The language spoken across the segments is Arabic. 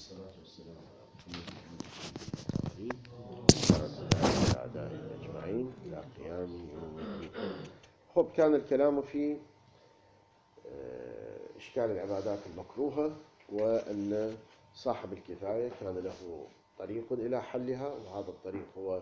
والصلاة والسلام على محمد وعلى أعدائه أجمعين إلى قيام يوم الدين. خب، كان الكلام في إشكال العبادات المكروهة، وأن صاحب الكفاية كان له طريق إلى حلها، وهذا الطريق هو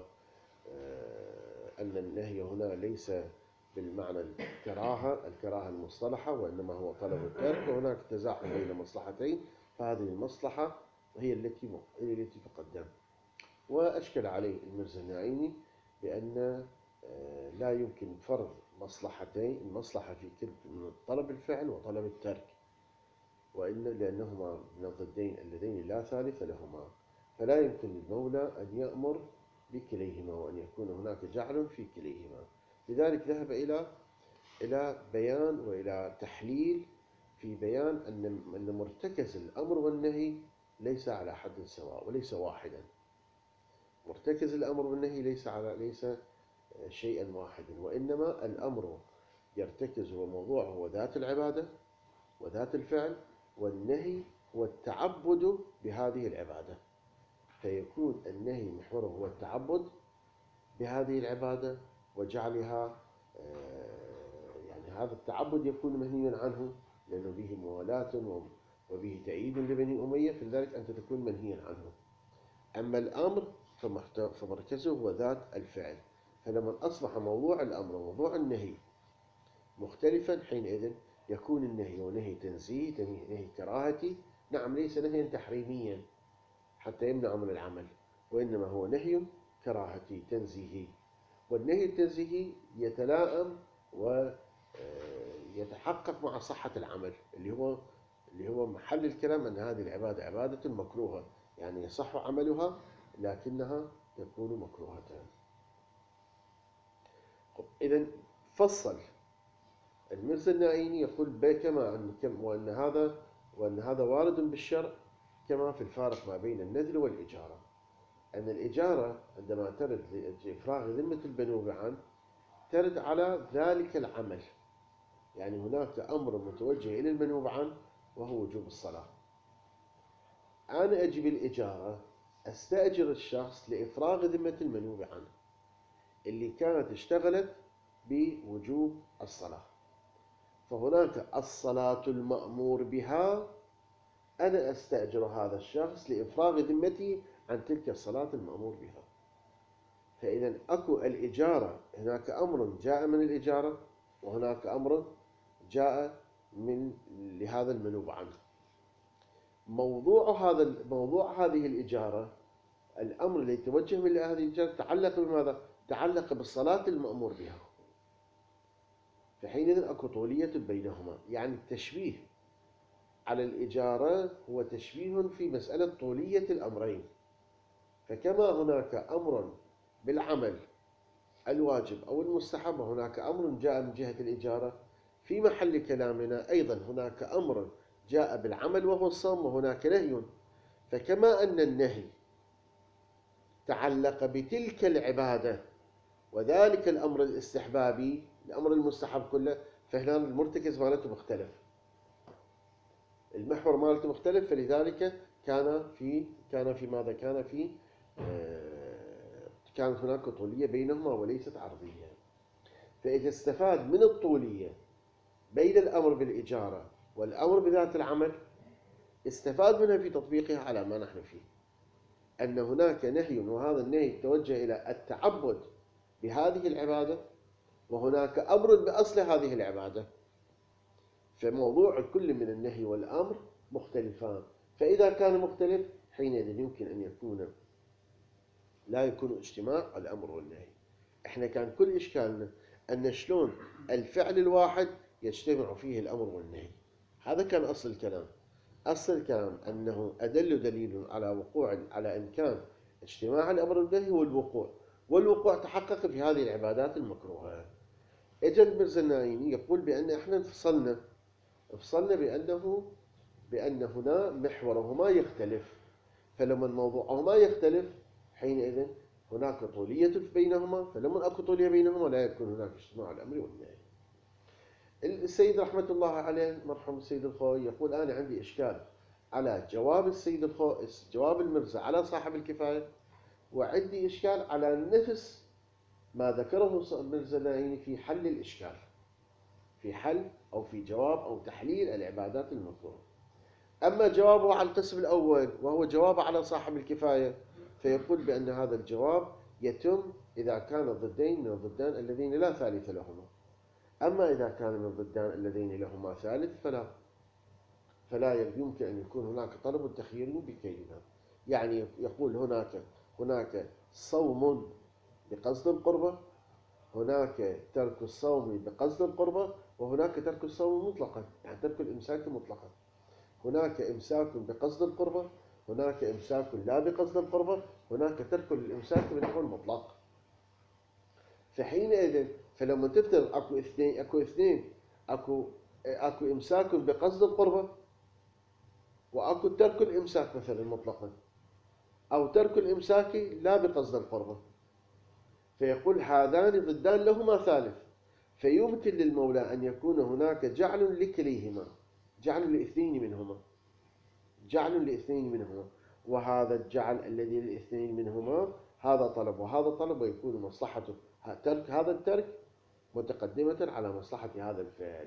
أن النهي هنا ليس بالمعنى الكراهة المصطلحة، وإنما هو طلب الترك، وهناك تزاحم بين مصلحتين، فهذه المصلحة هي التي تقدم. وأشكل عليه المرزا النعيمي بأن لا يمكن فرض مصلحتين، المصلحة في كل طلب الفعل وطلب الترك، لأنهما من الضدين اللذين لا ثالث لهما، فلا يمكن للمولى أن يأمر بكليهما وأن يكون هناك جعل في كليهما. لذلك ذهب إلى بيان وإلى تحليل في بيان أن مرتكز الأمر والنهي ليس على حد سواء وليس واحدا. مرتكز الأمر والنهي ليس شيئا واحدا، وإنما الأمر يرتكز هو ذات العبادة وذات الفعل، والنهي هو التعبد بهذه العبادة، فيكون النهي محوره هو التعبد بهذه العبادة وجعلها يعني هذا التعبد يكون منهيا عنه لأنه به موالاة وبه تأييد لبني أمية، فلذلك أنت تكون منهيا عنه. أما الأمر فمركزه هو ذات الفعل، فلما أصبح موضوع الأمر وموضوع النهي مختلفا، حينئذ يكون النهي ونهي تنزيه، نهي كراهتي، نعم، ليس نهيا تحريميا حتى يمنع من العمل، وإنما هو نهي كراهتي تنزيهي. والنهي التنزيهي يتلائم ويتحقق مع صحة العمل، اللي هو محل الكلام أن هذه العبادة عبادة مكروهة، يعني يصح عملها لكنها تكون مكروهة. إذن فصل المرزا النعيمي يقول كما وأن هذا وارد بالشرع، كما في الفارق ما بين النذر والإجارة. أن الإجارة عندما ترد لإفراغ ذمة المنوب عنه ترد على ذلك العمل، يعني هناك أمر متوجه إلى المنوب عنه وهو وجوب الصلاة. أنا أجي بالإجارة أستأجر الشخص لإفراغ ذمة المنوب عنه اللي كانت اشتغلت بوجوب الصلاة، فهناك الصلاة المأمور بها، أنا أستأجر هذا الشخص لإفراغ ذمتي عن تلك الصلاة المأمور بها. فإذا أكو الإجارة، هناك أمر جاء من الإجارة وهناك أمر جاء لهذا المنوب عنه. موضوع هذه الإجارة، الأمر اللي يتوجه من هذه الإجارة تعلق بماذا؟ تعلق بالصلاة المأمور بها، فحينئذ أكو طولية بينهما، يعني التشبيه على الإجارة هو تشبيه في مسألة طولية الأمرين. فكما هناك أمر بالعمل الواجب أو المستحب، وهناك أمر جاء من جهة الإجارة، في محل كلامنا أيضا هناك أمر جاء بالعمل وهو الصوم، وهناك نهي. فكما أن النهي تعلق بتلك العبادة وذلك الأمر الاستحبابي، الأمر المستحب كله، فهنا المرتكز مالته مختلف، المحور مالته مختلف، فلذلك كانت هناك طولية بينهما وليست عرضية. فإذا استفاد من الطولية بين الأمر بالإجارة والأمر بذات العمل، استفاد منها في تطبيقها على ما نحن فيه، أن هناك نهي، وهذا النهي توجه إلى التعبد بهذه العبادة، وهناك أمر بأصل هذه العبادة، فموضوع كل من النهي والأمر مختلفان. فإذا كان مختلف، حينئذ يمكن أن لا يكون اجتماع الأمر والنهي. احنا كان كل إشكالنا أن شلون الفعل الواحد يجتمع فيه الأمر والنهي. هذا كان أصل الكلام. أصل الكلام أنه أدل دليل على إمكان اجتماع الأمر والنهي والوقوع تحقق في هذه العبادات المكروهة. اجى المرزا النعيمي يقول بأن احنا فصلنا بأن هنا محورهما يختلف، فلما موضوعهما يختلف حينئذ هناك طولية بينهما، فلما أكو طولية بينهما لا يكون هناك اجتماع الأمر والنهي. السيد رحمة الله عليه مرحوم السيد الخوي يقول أنا عندي إشكال، على جواب جواب المرزا على صاحب الكفاية، وعندي إشكال على نفس ما ذكره المرزا النايني في حل الإشكال، في حل أو في جواب أو تحليل العبادات المذكورة. أما جوابه على القسم الأول وهو جواب على صاحب الكفاية، فيقول بأن هذا الجواب يتم إذا كان الضدين من الضدان اللذين لا ثالث لهما. أما إذا كان من الضدان اللذين لهما ثالث فلا يمكن أن يكون هناك طلب تخييري بكيهما. يعني يقول هناك صوم بقصد القربة، هناك ترك الصوم بقصد القربة، وهناك ترك الصوم مطلقا، يعني ترك الإمساك مطلقا. هناك إمساك بقصد القربة، هناك إمساك لا بقصد القربة، هناك ترك الإمساك بنحو المطلق. فحينئذ فلما تفترض اكو اثنين اكو إمساك بقصد القربة، وأكو ترك الإمساك مثلا مطلقا، أو ترك الإمساك لا بقصد القربة، فيقول هذان ضدان لهما ثالث، فيمكن للمولى أن يكون هناك جعل لكليهما، جعل للاثنين منهما، وهذا الجعل الذي للاثنين منهما هذا طلب وهذا طلب، ويكون مصلحته ترك هذا الترك متقدمة على مصلحة هذا الفعل.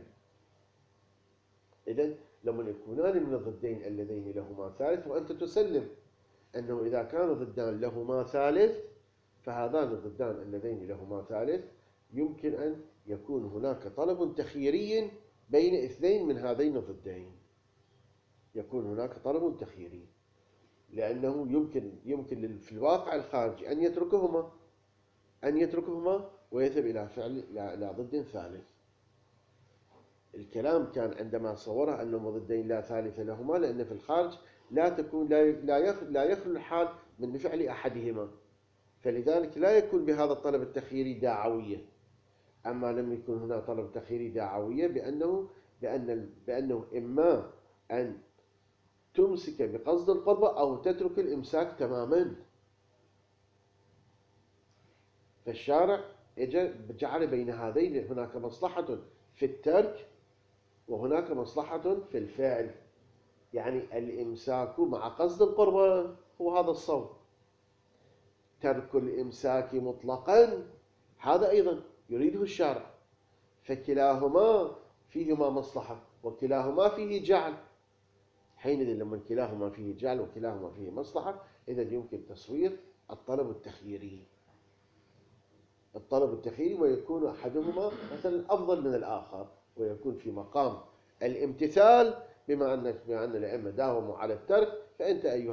إذن لما يكونان من الضدين اللذين لهما ثالث، وأنت تسلم أنه إذا كان ضدان لهما ثالث، فهذان الضدان اللذين لهما ثالث يمكن أن يكون هناك طلب تخييري بين اثنين من هذين الضدين، يكون هناك طلب تخييري، لأنه يمكن في الواقع الخارجي أن يتركهما ويذهب إلى فعل إلى ضد ثالث. الكلام كان عندما صوره أنهما ضدين لا ثالث لهما، لأن في الخارج لا يخلو الحال من فعل أحدهما، فلذلك لا يكون بهذا الطلب التخييري داعوية. أما لم يكن هنا طلب تخييري داعوية بأنه إما أن تمسك بقصد القربة أو تترك الإمساك تماما. فالشارع جعل بين هذين هناك مصلحة في الترك وهناك مصلحة في الفعل، يعني الإمساك مع قصد القربة هو هذا الصوم، ترك الإمساك مطلقا هذا أيضا يريده الشارع، فكلاهما فيهما مصلحة وكلاهما فيه جعل. حينئذ لما كلاهما فيه جعل وكلاهما فيه مصلحة، إذا يمكن تصوير الطلب التخييري، ويكون أحدهما مثلا أفضل من الآخر، ويكون في مقام الامتثال، بما أن الأئمة داوموا على الترك، فأنت أيها